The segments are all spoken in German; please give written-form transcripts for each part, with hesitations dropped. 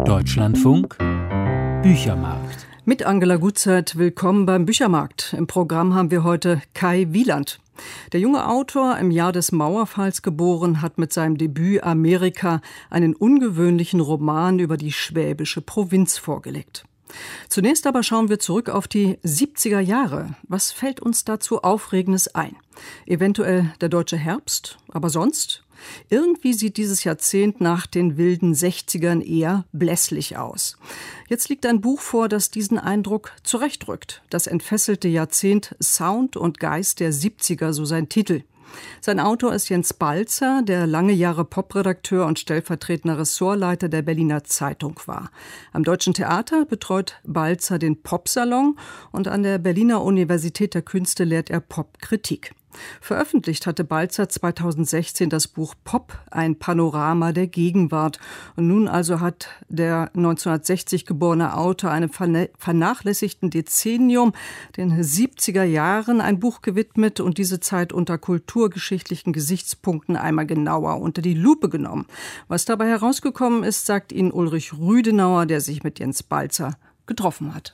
Deutschlandfunk Büchermarkt. Mit Angela Gutzeit, willkommen beim Büchermarkt. Im Programm haben wir heute Kai Wieland. Der junge Autor, im Jahr des Mauerfalls geboren, hat mit seinem Debüt Amerika einen ungewöhnlichen Roman über die schwäbische Provinz vorgelegt. Zunächst aber schauen wir zurück auf die 70er Jahre. Was fällt uns dazu Aufregendes ein? Eventuell der deutsche Herbst, aber sonst? Irgendwie sieht dieses Jahrzehnt nach den wilden 60ern eher blässlich aus. Jetzt liegt ein Buch vor, das diesen Eindruck zurechtrückt. Das entfesselte Jahrzehnt Sound und Geist der 70er, so sein Titel. Sein Autor ist Jens Balzer, der lange Jahre Popredakteur und stellvertretender Ressortleiter der Berliner Zeitung war. Am Deutschen Theater betreut Balzer den Popsalon und an der Berliner Universität der Künste lehrt er Popkritik. Veröffentlicht hatte Balzer 2016 das Buch Pop, ein Panorama der Gegenwart. Und nun also hat der 1960 geborene Autor einem vernachlässigten Dezennium, den 70er Jahren, ein Buch gewidmet und diese Zeit unter kulturgeschichtlichen Gesichtspunkten einmal genauer unter die Lupe genommen. Was dabei herausgekommen ist, sagt Ihnen Ulrich Rüdenauer, der sich mit Jens Balzer getroffen hat.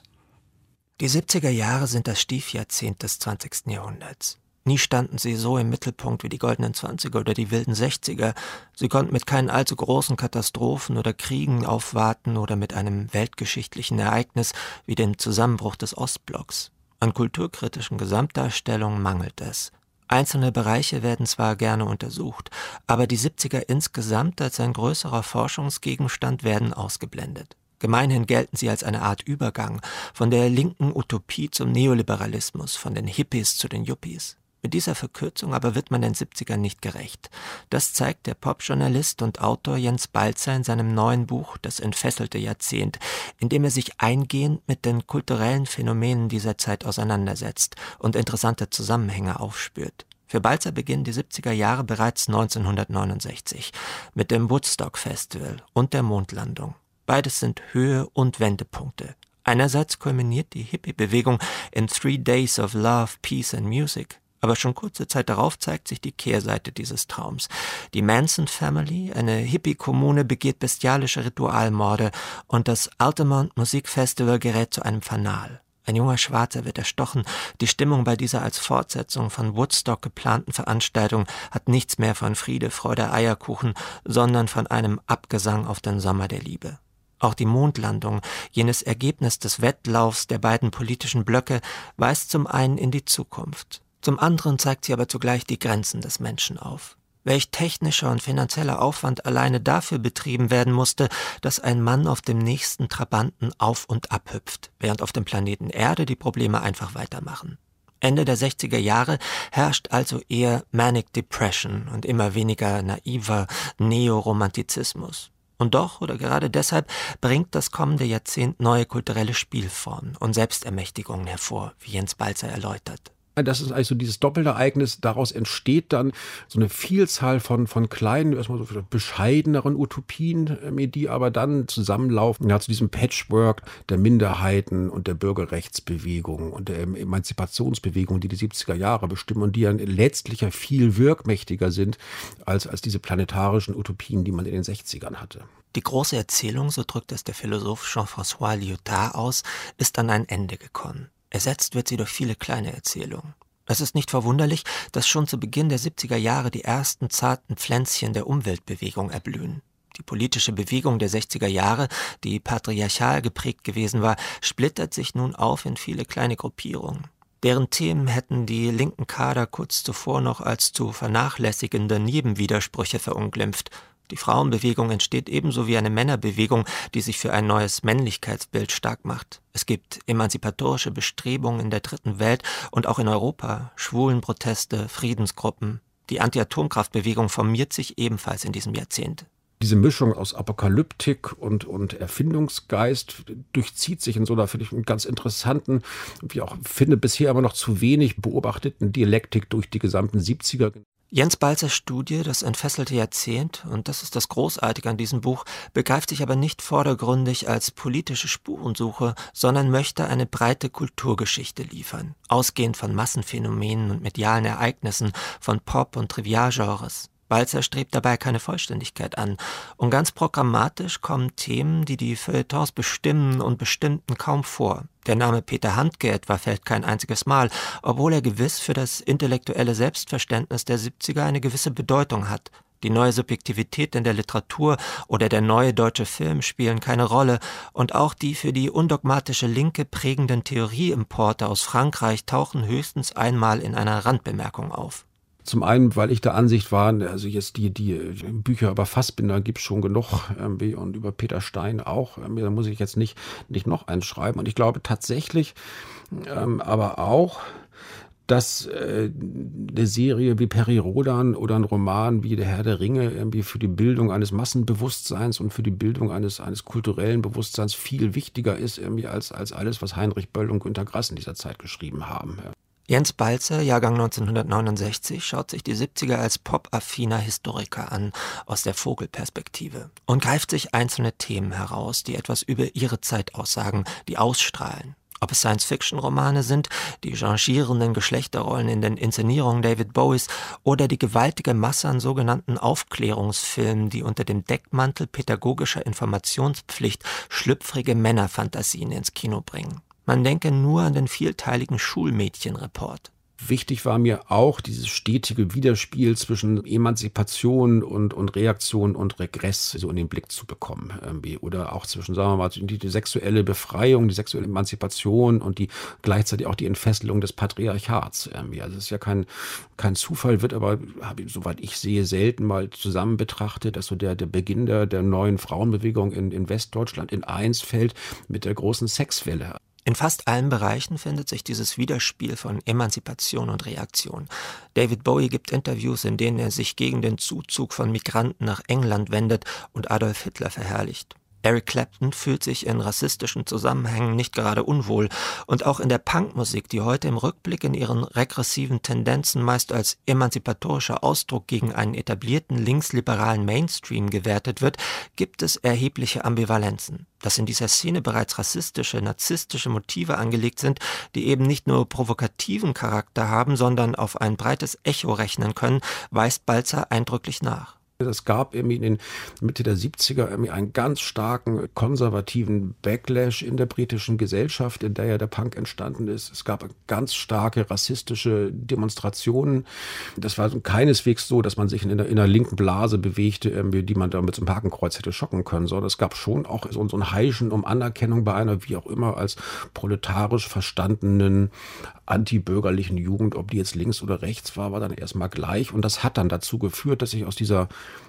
Die 70er Jahre sind das Stiefjahrzehnt des 20. Jahrhunderts. Nie standen sie so im Mittelpunkt wie die goldenen 20er oder die wilden 60er. Sie konnten mit keinen allzu großen Katastrophen oder Kriegen aufwarten oder mit einem weltgeschichtlichen Ereignis wie dem Zusammenbruch des Ostblocks. An kulturkritischen Gesamtdarstellungen mangelt es. Einzelne Bereiche werden zwar gerne untersucht, aber die 70er insgesamt als ein größerer Forschungsgegenstand werden ausgeblendet. Gemeinhin gelten sie als eine Art Übergang von der linken Utopie zum Neoliberalismus, von den Hippies zu den Yuppies. Mit dieser Verkürzung aber wird man den 70ern nicht gerecht. Das zeigt der Popjournalist und Autor Jens Balzer in seinem neuen Buch Das entfesselte Jahrzehnt, in dem er sich eingehend mit den kulturellen Phänomenen dieser Zeit auseinandersetzt und interessante Zusammenhänge aufspürt. Für Balzer beginnen die 70er Jahre bereits 1969 mit dem Woodstock Festival und der Mondlandung. Beides sind Höhe- und Wendepunkte. Einerseits kulminiert die Hippie-Bewegung in 3 Days of Love, Peace and Music. Aber schon kurze Zeit darauf zeigt sich die Kehrseite dieses Traums. Die Manson Family, eine Hippie-Kommune, begeht bestialische Ritualmorde und das Altamont Musikfestival gerät zu einem Fanal. Ein junger Schwarzer wird erstochen. Die Stimmung bei dieser als Fortsetzung von Woodstock geplanten Veranstaltung hat nichts mehr von Friede, Freude, Eierkuchen, sondern von einem Abgesang auf den Sommer der Liebe. Auch die Mondlandung, jenes Ergebnis des Wettlaufs der beiden politischen Blöcke, weist zum einen in die Zukunft. Zum anderen zeigt sie aber zugleich die Grenzen des Menschen auf. Welch technischer und finanzieller Aufwand alleine dafür betrieben werden musste, dass ein Mann auf dem nächsten Trabanten auf- und abhüpft, während auf dem Planeten Erde die Probleme einfach weitermachen. Ende der 60er Jahre herrscht also eher Manic Depression und immer weniger naiver Neoromantizismus. Und doch, oder gerade deshalb, bringt das kommende Jahrzehnt neue kulturelle Spielformen und Selbstermächtigungen hervor, wie Jens Balzer erläutert. Das ist also dieses Doppelereignis. Daraus entsteht dann so eine Vielzahl von kleinen, erstmal so bescheideneren Utopien, die aber dann zusammenlaufen zu diesem Patchwork der Minderheiten und der Bürgerrechtsbewegung und der Emanzipationsbewegung, die 70er Jahre bestimmen und die ja letztlich ja viel wirkmächtiger sind als diese planetarischen Utopien, die man in den 60ern hatte. Die große Erzählung, so drückt es der Philosoph Jean-François Lyotard aus, ist an ein Ende gekommen. Ersetzt wird sie durch viele kleine Erzählungen. Es ist nicht verwunderlich, dass schon zu Beginn der 70er Jahre die ersten zarten Pflänzchen der Umweltbewegung erblühen. Die politische Bewegung der 60er Jahre, die patriarchal geprägt gewesen war, splittert sich nun auf in viele kleine Gruppierungen. Deren Themen hätten die linken Kader kurz zuvor noch als zu vernachlässigende Nebenwidersprüche verunglimpft. Die Frauenbewegung entsteht ebenso wie eine Männerbewegung, die sich für ein neues Männlichkeitsbild stark macht. Es gibt emanzipatorische Bestrebungen in der Dritten Welt und auch in Europa, Schwulenproteste, Friedensgruppen. Die Anti-Atomkraftbewegung formiert sich ebenfalls in diesem Jahrzehnt. Diese Mischung aus Apokalyptik und Erfindungsgeist durchzieht sich in so einer, finde ich, einen ganz interessanten, wie auch finde, bisher aber noch zu wenig beobachteten Dialektik durch die gesamten 70er. Jens Balzers Studie, das entfesselte Jahrzehnt, und das ist das Großartige an diesem Buch, begreift sich aber nicht vordergründig als politische Spurensuche, sondern möchte eine breite Kulturgeschichte liefern, ausgehend von Massenphänomenen und medialen Ereignissen, von Pop- und Trivialgenres. Balzer strebt dabei keine Vollständigkeit an. Und ganz programmatisch kommen Themen, die die Feuilletons bestimmen und bestimmten, kaum vor. Der Name Peter Handke etwa fällt kein einziges Mal, obwohl er gewiss für das intellektuelle Selbstverständnis der 70er eine gewisse Bedeutung hat. Die neue Subjektivität in der Literatur oder der neue deutsche Film spielen keine Rolle und auch die für die undogmatische Linke prägenden Theorieimporte aus Frankreich tauchen höchstens einmal in einer Randbemerkung auf. Zum einen, weil ich der Ansicht war, also jetzt die Bücher über Fassbinder gibt es schon genug und über Peter Stein auch. Da muss ich jetzt nicht noch eins schreiben. Und ich glaube tatsächlich aber auch, dass eine Serie wie Peri Rodan oder ein Roman wie Der Herr der Ringe irgendwie für die Bildung eines Massenbewusstseins und für die Bildung eines kulturellen Bewusstseins viel wichtiger ist irgendwie als alles, was Heinrich Böll und Günter Grass in dieser Zeit geschrieben haben. Jens Balzer, Jahrgang 1969, schaut sich die 70er als pop-affiner Historiker an, aus der Vogelperspektive, und greift sich einzelne Themen heraus, die etwas über ihre Zeit aussagen, die ausstrahlen. Ob es Science-Fiction-Romane sind, die changierenden Geschlechterrollen in den Inszenierungen David Bowies oder die gewaltige Masse an sogenannten Aufklärungsfilmen, die unter dem Deckmantel pädagogischer Informationspflicht schlüpfrige Männerfantasien ins Kino bringen. Man denke nur an den vielteiligen Schulmädchenreport. Wichtig war mir auch dieses stetige Widerspiel zwischen Emanzipation und Reaktion und Regress so in den Blick zu bekommen. Oder auch zwischen, sagen wir mal, die sexuelle Befreiung, die sexuelle Emanzipation und gleichzeitig auch die Entfesselung des Patriarchats. Also es ist ja kein Zufall, wird aber, soweit ich sehe, selten mal zusammen betrachtet, dass so der Beginn der neuen Frauenbewegung in Westdeutschland in eins fällt mit der großen Sexwelle. In fast allen Bereichen findet sich dieses Widerspiel von Emanzipation und Reaktion. David Bowie gibt Interviews, in denen er sich gegen den Zuzug von Migranten nach England wendet und Adolf Hitler verherrlicht. Eric Clapton fühlt sich in rassistischen Zusammenhängen nicht gerade unwohl und auch in der Punkmusik, die heute im Rückblick in ihren regressiven Tendenzen meist als emanzipatorischer Ausdruck gegen einen etablierten linksliberalen Mainstream gewertet wird, gibt es erhebliche Ambivalenzen. Dass in dieser Szene bereits rassistische, narzisstische Motive angelegt sind, die eben nicht nur provokativen Charakter haben, sondern auf ein breites Echo rechnen können, weist Balzer eindrücklich nach. Es gab irgendwie in den Mitte der 70er irgendwie einen ganz starken konservativen Backlash in der britischen Gesellschaft, in der ja der Punk entstanden ist. Es gab ganz starke rassistische Demonstrationen. Das war keineswegs so, dass man sich in einer linken Blase bewegte, die man da mit so einem Hakenkreuz hätte schocken können, sondern es gab schon auch so ein Heischen um Anerkennung bei einer, wie auch immer, als proletarisch verstandenen antibürgerlichen Jugend, ob die jetzt links oder rechts war dann erstmal gleich. Und das hat dann dazu geführt, dass sich aus dieser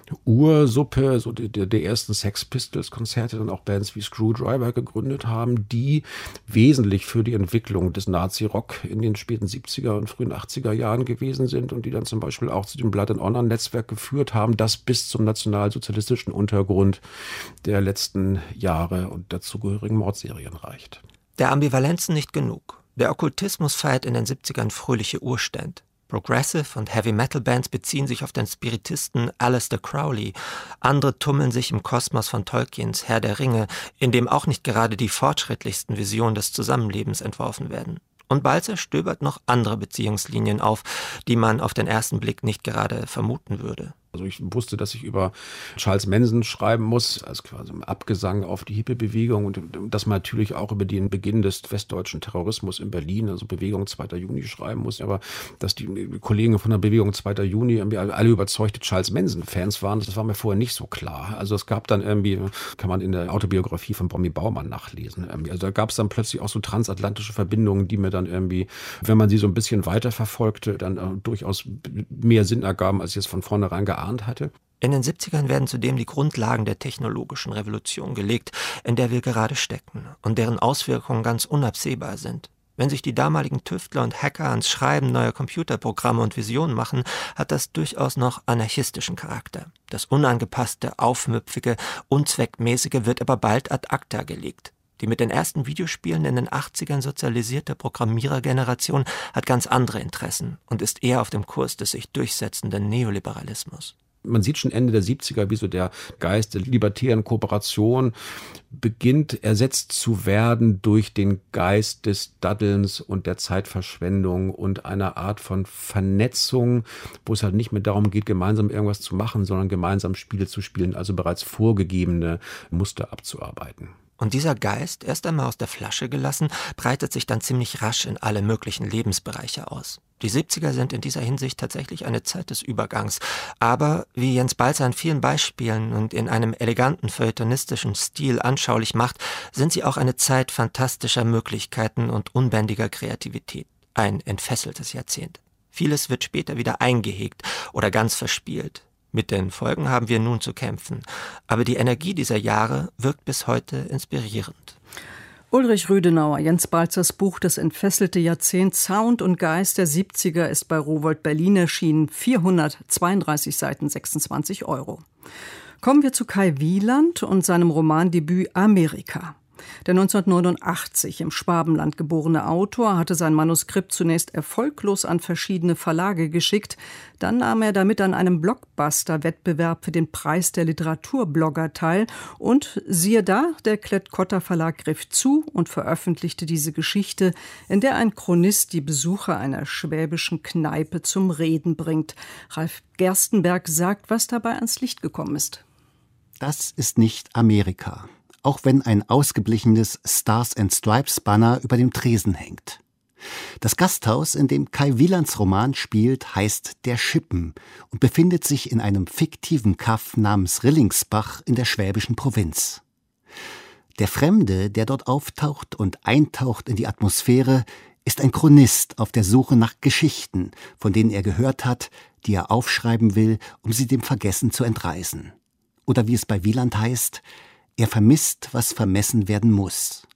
Ursuppe, so der ersten Sex Pistols Konzerte, dann auch Bands wie Screwdriver gegründet haben, die wesentlich für die Entwicklung des Nazi-Rock in den späten 70er und frühen 80er Jahren gewesen sind und die dann zum Beispiel auch zu dem Blood and Honor Netzwerk geführt haben, das bis zum nationalsozialistischen Untergrund der letzten Jahre und dazugehörigen Mordserien reicht. Der Ambivalenzen nicht genug. Der Okkultismus feiert in den 70ern fröhliche Urstände. Progressive- und Heavy-Metal-Bands beziehen sich auf den Spiritisten Aleister Crowley. Andere tummeln sich im Kosmos von Tolkiens Herr der Ringe, in dem auch nicht gerade die fortschrittlichsten Visionen des Zusammenlebens entworfen werden. Und Balzer stöbert noch andere Beziehungslinien auf, die man auf den ersten Blick nicht gerade vermuten würde. Also ich wusste, dass ich über Charles Manson schreiben muss, als quasi ein Abgesang auf die Hippie-Bewegung und dass man natürlich auch über den Beginn des westdeutschen Terrorismus in Berlin, also Bewegung 2. Juni schreiben muss, aber dass die Kollegen von der Bewegung 2. Juni alle überzeugte Charles Manson-Fans waren, das war mir vorher nicht so klar. Also es gab dann irgendwie, kann man in der Autobiografie von Bommi Baumann nachlesen, also da gab es dann plötzlich auch so transatlantische Verbindungen, die mir dann irgendwie, wenn man sie so ein bisschen weiterverfolgte, dann durchaus mehr Sinn ergaben, als ich es von vornherein geahnt hatte. In den 70ern werden zudem die Grundlagen der technologischen Revolution gelegt, in der wir gerade stecken und deren Auswirkungen ganz unabsehbar sind. Wenn sich die damaligen Tüftler und Hacker ans Schreiben neuer Computerprogramme und Visionen machen, hat das durchaus noch anarchistischen Charakter. Das Unangepasste, Aufmüpfige, Unzweckmäßige wird aber bald ad acta gelegt. Die mit den ersten Videospielen in den 80ern sozialisierte Programmierergeneration hat ganz andere Interessen und ist eher auf dem Kurs des sich durchsetzenden Neoliberalismus. Man sieht schon Ende der 70er, wie so der Geist der libertären Kooperation beginnt ersetzt zu werden durch den Geist des Daddelns und der Zeitverschwendung und einer Art von Vernetzung, wo es halt nicht mehr darum geht, gemeinsam irgendwas zu machen, sondern gemeinsam Spiele zu spielen, also bereits vorgegebene Muster abzuarbeiten. Und dieser Geist, erst einmal aus der Flasche gelassen, breitet sich dann ziemlich rasch in alle möglichen Lebensbereiche aus. Die 70er sind in dieser Hinsicht tatsächlich eine Zeit des Übergangs. Aber, wie Jens Balzer in vielen Beispielen und in einem eleganten feuilletonistischen Stil anschaulich macht, sind sie auch eine Zeit fantastischer Möglichkeiten und unbändiger Kreativität. Ein entfesseltes Jahrzehnt. Vieles wird später wieder eingehegt oder ganz verspielt. Mit den Folgen haben wir nun zu kämpfen. Aber die Energie dieser Jahre wirkt bis heute inspirierend. Ulrich Rüdenauer, Jens Balzers Buch Das entfesselte Jahrzehnt, Sound und Geist der 70er ist bei Rowohlt Berlin erschienen. 432 Seiten, 26 €. Kommen wir zu Kai Wieland und seinem Romandebüt Amerika. Der 1989 im Schwabenland geborene Autor hatte sein Manuskript zunächst erfolglos an verschiedene Verlage geschickt. Dann nahm er damit an einem Blockbuster-Wettbewerb für den Preis der Literaturblogger teil. Und siehe da, der Klett-Cotta Verlag griff zu und veröffentlichte diese Geschichte, in der ein Chronist die Besucher einer schwäbischen Kneipe zum Reden bringt. Ralf Gerstenberg sagt, was dabei ans Licht gekommen ist. Das ist nicht Amerika. Auch wenn ein ausgeblichenes Stars-and-Stripes-Banner über dem Tresen hängt. Das Gasthaus, in dem Kai Wielands Roman spielt, heißt Der Schippen und befindet sich in einem fiktiven Kaff namens Rillingsbach in der schwäbischen Provinz. Der Fremde, der dort auftaucht und eintaucht in die Atmosphäre, ist ein Chronist auf der Suche nach Geschichten, von denen er gehört hat, die er aufschreiben will, um sie dem Vergessen zu entreißen. Oder wie es bei Wieland heißt: Er vermisst, was vermessen werden muss.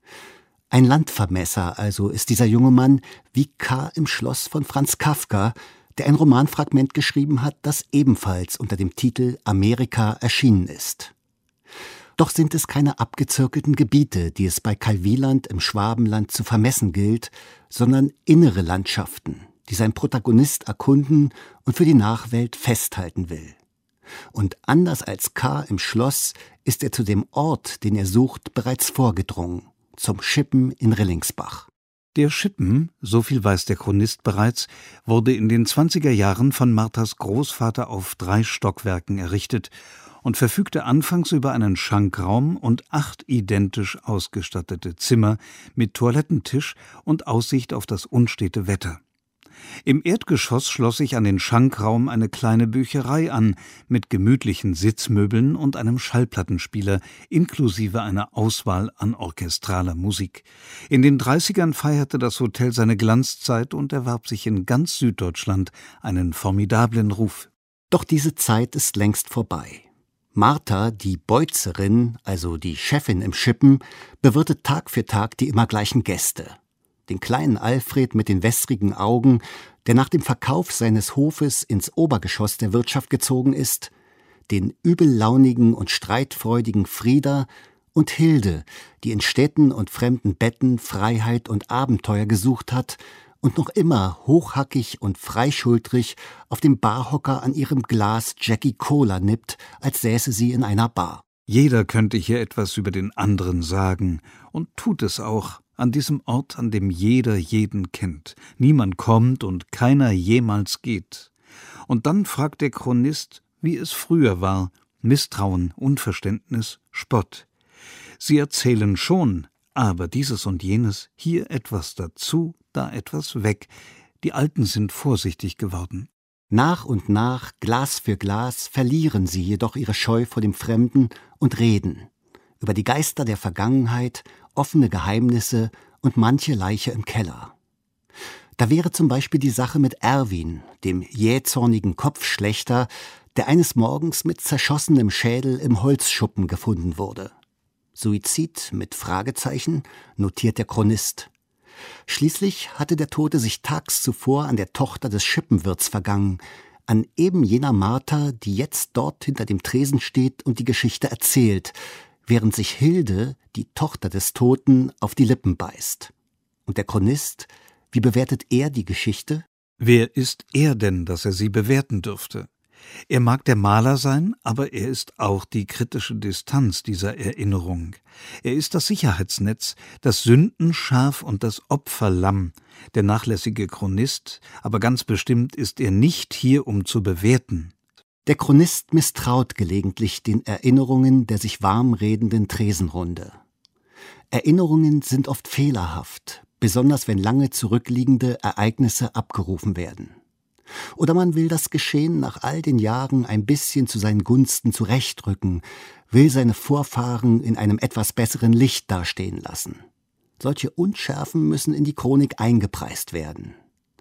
Ein Landvermesser also ist dieser junge Mann, wie K. im Schloss von Franz Kafka, der ein Romanfragment geschrieben hat, das ebenfalls unter dem Titel Amerika erschienen ist. Doch sind es keine abgezirkelten Gebiete, die es bei Kai Wieland im Schwabenland zu vermessen gilt, sondern innere Landschaften, die sein Protagonist erkunden und für die Nachwelt festhalten will. Und anders als K. im Schloss ist er zu dem Ort, den er sucht, bereits vorgedrungen, zum Schippen in Rillingsbach. Der Schippen, so viel weiß der Chronist bereits, wurde in den 20er Jahren von Marthas Großvater auf 3 Stockwerken errichtet und verfügte anfangs über einen Schankraum und 8 identisch ausgestattete Zimmer mit Toilettentisch und Aussicht auf das unstete Wetter. Im Erdgeschoss schloss sich an den Schankraum eine kleine Bücherei an, mit gemütlichen Sitzmöbeln und einem Schallplattenspieler, inklusive einer Auswahl an orchestraler Musik. In den 30ern feierte das Hotel seine Glanzzeit und erwarb sich in ganz Süddeutschland einen formidablen Ruf. Doch diese Zeit ist längst vorbei. Martha, die Beutzerin, also die Chefin im Schippen, bewirtet Tag für Tag die immer gleichen Gäste. Den kleinen Alfred mit den wässrigen Augen, der nach dem Verkauf seines Hofes ins Obergeschoss der Wirtschaft gezogen ist, den übellaunigen und streitfreudigen Frieda und Hilde, die in Städten und fremden Betten Freiheit und Abenteuer gesucht hat und noch immer hochhackig und freischultrig auf dem Barhocker an ihrem Glas Jackie Cola nippt, als säße sie in einer Bar. Jeder könnte hier etwas über den anderen sagen und tut es auch. An diesem Ort, an dem jeder jeden kennt. Niemand kommt und keiner jemals geht. Und dann fragt der Chronist, wie es früher war. Misstrauen, Unverständnis, Spott. Sie erzählen schon, aber dieses und jenes, hier etwas dazu, da etwas weg. Die Alten sind vorsichtig geworden. Nach und nach, Glas für Glas, verlieren sie jedoch ihre Scheu vor dem Fremden und reden. Über die Geister der Vergangenheit, offene Geheimnisse und manche Leiche im Keller. Da wäre zum Beispiel die Sache mit Erwin, dem jähzornigen Kopfschlächter, der eines Morgens mit zerschossenem Schädel im Holzschuppen gefunden wurde. Suizid mit Fragezeichen, notiert der Chronist. Schließlich hatte der Tote sich tags zuvor an der Tochter des Schippenwirts vergangen, an eben jener Martha, die jetzt dort hinter dem Tresen steht und die Geschichte erzählt, während sich Hilde, die Tochter des Toten, auf die Lippen beißt. Und der Chronist, wie bewertet er die Geschichte? Wer ist er denn, dass er sie bewerten dürfte? Er mag der Maler sein, aber er ist auch die kritische Distanz dieser Erinnerung. Er ist das Sicherheitsnetz, das Sündenschaf und das Opferlamm, der nachlässige Chronist, aber ganz bestimmt ist er nicht hier, um zu bewerten. Der Chronist misstraut gelegentlich den Erinnerungen der sich warm redenden Tresenrunde. Erinnerungen sind oft fehlerhaft, besonders wenn lange zurückliegende Ereignisse abgerufen werden. Oder man will das Geschehen nach all den Jahren ein bisschen zu seinen Gunsten zurechtrücken, will seine Vorfahren in einem etwas besseren Licht dastehen lassen. Solche Unschärfen müssen in die Chronik eingepreist werden.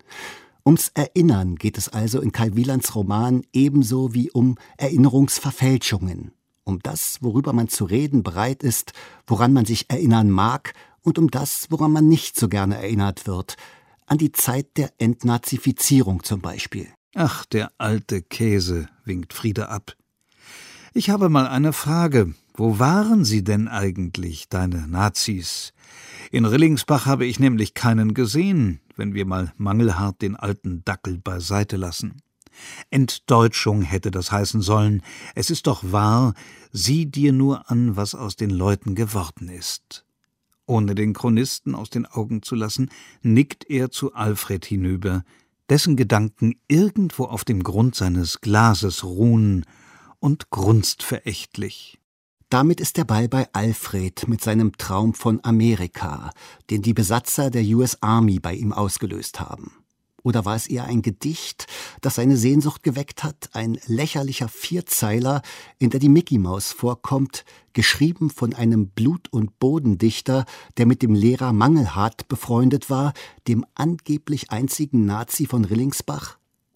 Ums Erinnern geht es also in Kai Wielands Roman ebenso wie um Erinnerungsverfälschungen, um das, worüber man zu reden bereit ist, woran man sich erinnern mag, und um das, woran man nicht so gerne erinnert wird, an die Zeit der Entnazifizierung zum Beispiel. Ach, der alte Käse, winkt Frieda ab. Ich habe mal eine Frage. Wo waren sie denn eigentlich, deine Nazis? In Rillingsbach habe ich nämlich keinen gesehen, wenn wir mal mangelhart den alten Dackel beiseite lassen. Entdeutschung hätte das heißen sollen. Es ist doch wahr, sieh dir nur an, was aus den Leuten geworden ist. Ohne den Chronisten aus den Augen zu lassen, nickt er zu Alfred hinüber, dessen Gedanken irgendwo auf dem Grund seines Glases ruhen, und grunzt verächtlich. Damit ist der Ball bei Alfred mit seinem Traum von Amerika, den die Besatzer der US Army bei ihm ausgelöst haben. Oder war es eher ein Gedicht, das seine Sehnsucht geweckt hat, ein lächerlicher Vierzeiler, in der die Mickey Maus vorkommt, geschrieben von einem Blut- und Bodendichter, der mit dem Lehrer Mangelhardt befreundet war, dem angeblich einzigen Nazi von Rillingsbach?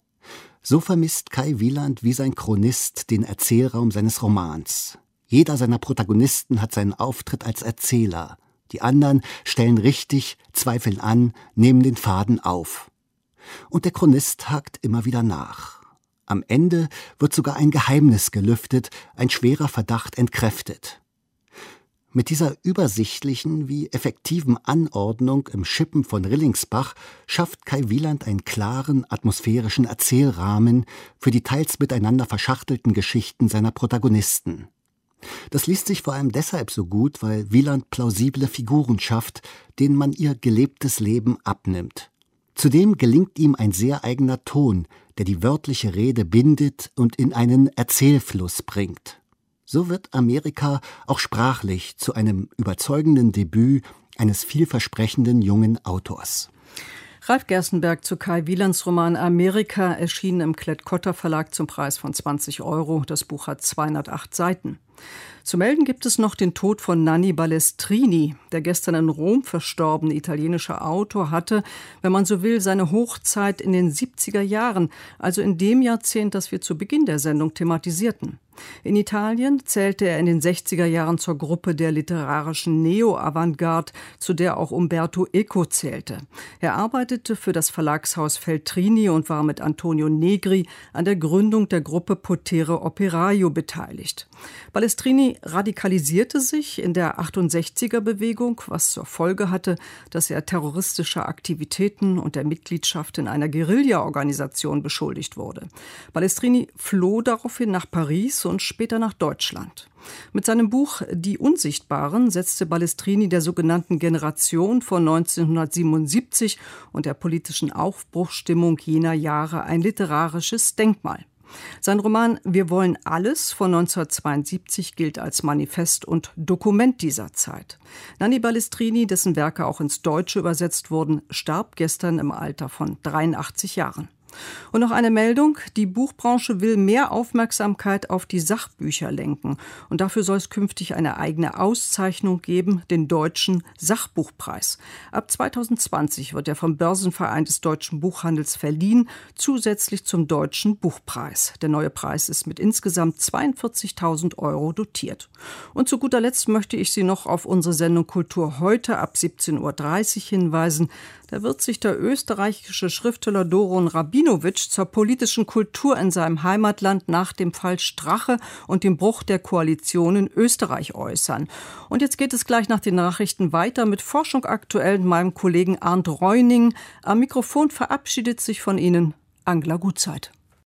So vermisst Kai Wieland wie sein Chronist den Erzählraum seines Romans. Jeder seiner Protagonisten hat seinen Auftritt als Erzähler. Die anderen stellen richtig, zweifeln an, nehmen den Faden auf. Und der Chronist hakt immer wieder nach. Am Ende wird sogar ein Geheimnis gelüftet, ein schwerer Verdacht entkräftet. Mit dieser übersichtlichen wie effektiven Anordnung im Schippen von Rillingsbach schafft Kai Wieland einen klaren, atmosphärischen Erzählrahmen für die teils miteinander verschachtelten Geschichten seiner Protagonisten. Das liest sich vor allem deshalb so gut, weil Wieland plausible Figuren schafft, denen man ihr gelebtes Leben abnimmt. Zudem gelingt ihm ein sehr eigener Ton, der die wörtliche Rede bindet und in einen Erzählfluss bringt. So wird Amerika auch sprachlich zu einem überzeugenden Debüt eines vielversprechenden jungen Autors. Ralf Gerstenberg zu Kai Wielands Roman Amerika, erschienen im Klett-Cotta Verlag zum Preis von 20 €. Das Buch hat 208 Seiten. Zu melden gibt es noch den Tod von Nanni Balestrini. Der gestern in Rom verstorbene italienische Autor hatte, wenn man so will, seine Hochzeit in den 70er Jahren, also in dem Jahrzehnt, das wir zu Beginn der Sendung thematisierten. In Italien zählte er in den 60er Jahren zur Gruppe der literarischen Neo-Avantgarde, zu der auch Umberto Eco zählte. Er arbeitete für das Verlagshaus Feltrini und war mit Antonio Negri an der Gründung der Gruppe Potere Operaio beteiligt. Balestrini radikalisierte sich in der 68er-Bewegung, was zur Folge hatte, dass er terroristischer Aktivitäten und der Mitgliedschaft in einer Guerilla-Organisation beschuldigt wurde. Balestrini floh daraufhin nach Paris und später nach Deutschland. Mit seinem Buch Die Unsichtbaren setzte Balestrini der sogenannten Generation von 1977 und der politischen Aufbruchsstimmung jener Jahre ein literarisches Denkmal. Sein Roman Wir wollen alles von 1972 gilt als Manifest und Dokument dieser Zeit. Nanni Balestrini, dessen Werke auch ins Deutsche übersetzt wurden, starb gestern im Alter von 83 Jahren. Und noch eine Meldung: Die Buchbranche will mehr Aufmerksamkeit auf die Sachbücher lenken. Und dafür soll es künftig eine eigene Auszeichnung geben, den Deutschen Sachbuchpreis. Ab 2020 wird er vom Börsenverein des deutschen Buchhandels verliehen, zusätzlich zum Deutschen Buchpreis. Der neue Preis ist mit insgesamt 42.000 € dotiert. Und zu guter Letzt möchte ich Sie noch auf unsere Sendung Kultur heute ab 17:30 Uhr hinweisen. Da wird sich der österreichische Schriftsteller Doron Rabinowitsch zur politischen Kultur in seinem Heimatland nach dem Fall Strache und dem Bruch der Koalition in Österreich äußern. Und jetzt geht es gleich nach den Nachrichten weiter mit Forschung aktuell mit meinem Kollegen Arndt Reuning. Am Mikrofon verabschiedet sich von Ihnen Angela Gutzeit.